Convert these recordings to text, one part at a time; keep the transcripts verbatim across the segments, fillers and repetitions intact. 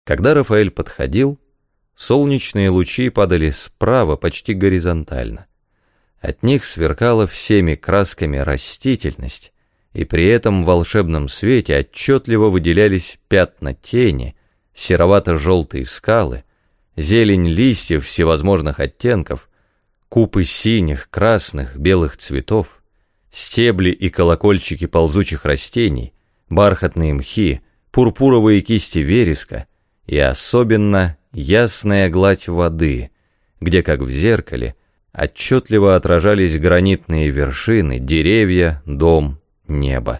Когда Рафаэль подходил, солнечные лучи падали справа почти горизонтально. От них сверкала всеми красками растительность, и при этом в волшебном свете отчетливо выделялись пятна тени, серовато-желтые скалы, зелень листьев всевозможных оттенков, купы синих, красных, белых цветов, стебли и колокольчики ползучих растений, бархатные мхи, пурпуровые кисти вереска и особенно ясная гладь воды, где, как в зеркале, отчетливо отражались гранитные вершины, деревья, дом, небо.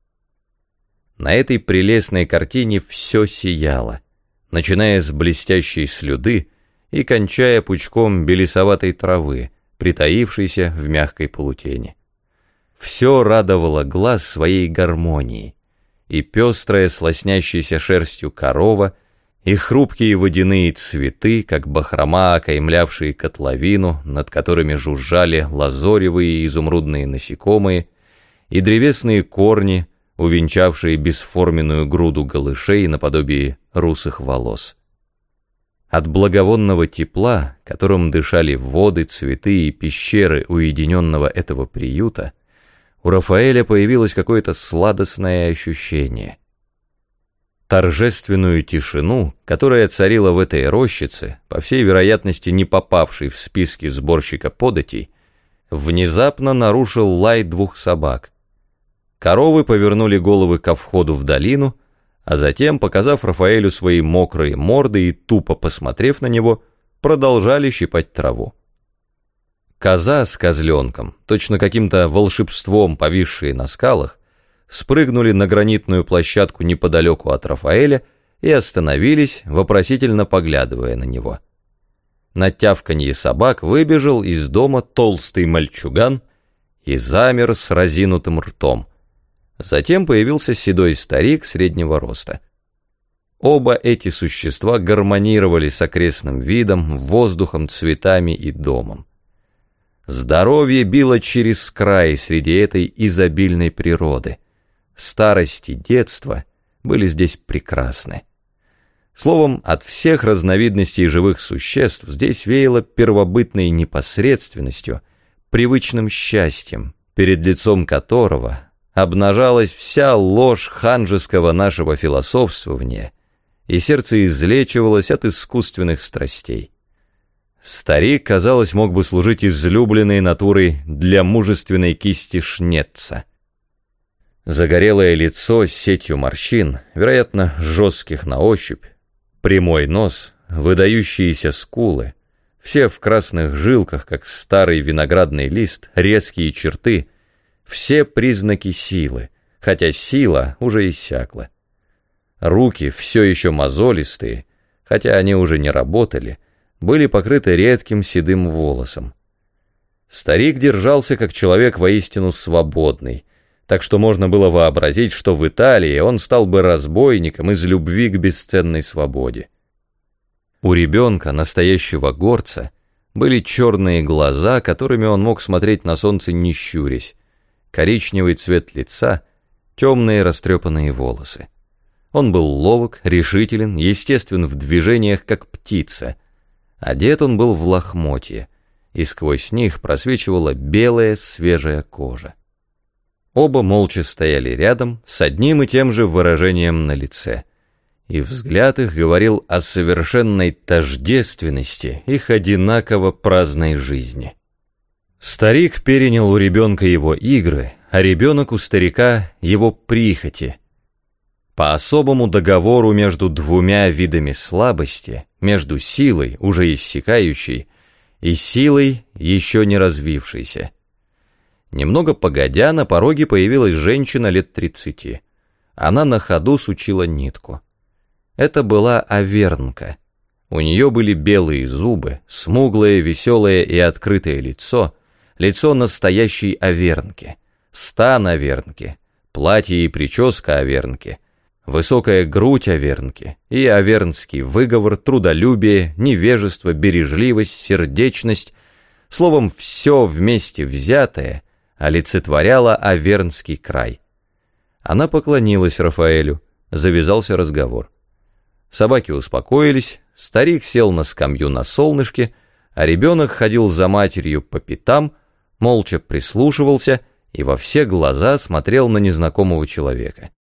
На этой прелестной картине все сияло, начиная с блестящей слюды и кончая пучком белесоватой травы, притаившейся в мягкой полутени. Все радовало глаз своей гармонией, и пестрая с лоснящейся шерстью корова, и хрупкие водяные цветы, как бахрома, окаймлявшие котловину, над которыми жужжали лазоревые и изумрудные насекомые, и древесные корни, увенчавшие бесформенную груду голышей наподобие русых волос. От благовонного тепла, которым дышали воды, цветы и пещеры уединенного этого приюта, у Рафаэля появилось какое-то сладостное ощущение. Торжественную тишину, которая царила в этой рощице, по всей вероятности не попавшей в списки сборщика податей, внезапно нарушил лай двух собак. Коровы повернули головы ко входу в долину, а затем, показав Рафаэлю свои мокрые морды и тупо посмотрев на него, продолжали щипать траву. Коза с козленком, точно каким-то волшебством повисшие на скалах, спрыгнули на гранитную площадку неподалеку от Рафаэля и остановились, вопросительно поглядывая на него. На тявканье собак выбежал из дома толстый мальчуган и замер с разинутым ртом. Затем появился седой старик среднего роста. Оба эти существа гармонировали с окрестным видом, воздухом, цветами и домом. Здоровье било через край среди этой изобильной природы. Старость и детство были здесь прекрасны. Словом, от всех разновидностей живых существ здесь веяло первобытной непосредственностью, привычным счастьем, перед лицом которого обнажалась вся ложь ханжеского нашего философствования, и сердце излечивалось от искусственных страстей. Старик, казалось, мог бы служить излюбленной натурой для мужественной кисти Шнетца. Загорелое лицо с сетью морщин, вероятно, жестких на ощупь, прямой нос, выдающиеся скулы, все в красных жилках, как старый виноградный лист, резкие черты, все признаки силы, хотя сила уже иссякла. Руки, все еще мозолистые, хотя они уже не работали, были покрыты редким седым волосом. Старик держался как человек воистину свободный, так что можно было вообразить, что в Италии он стал бы разбойником из любви к бесценной свободе. У ребенка, настоящего горца, были черные глаза, которыми он мог смотреть на солнце не щурясь, коричневый цвет лица, темные растрепанные волосы. Он был ловок, решителен, естествен в движениях, как птица. Одет он был в лохмотье, и сквозь них просвечивала белая свежая кожа. Оба молча стояли рядом, с одним и тем же выражением на лице, и взгляд их говорил о совершенной тождественности их одинаково праздной жизни. Старик перенял у ребенка его игры, а ребенок у старика его прихоти. По особому договору между двумя видами слабости, между силой, уже иссякающей, и силой, еще не развившейся. Немного погодя, на пороге появилась женщина лет тридцати. Она на ходу сучила нитку. Это была Авернка. У нее были белые зубы, смуглое, веселое и открытое лицо, лицо настоящей Авернки, стан Авернки, платье и прическа Авернки, высокая грудь Авернки и авернский выговор, трудолюбие, невежество, бережливость, сердечность, словом, все вместе взятое олицетворяло Авернский край. Она поклонилась Рафаэлю, завязался разговор. Собаки успокоились, старик сел на скамью на солнышке, а ребенок ходил за матерью по пятам, молча прислушивался и во все глаза смотрел на незнакомого человека.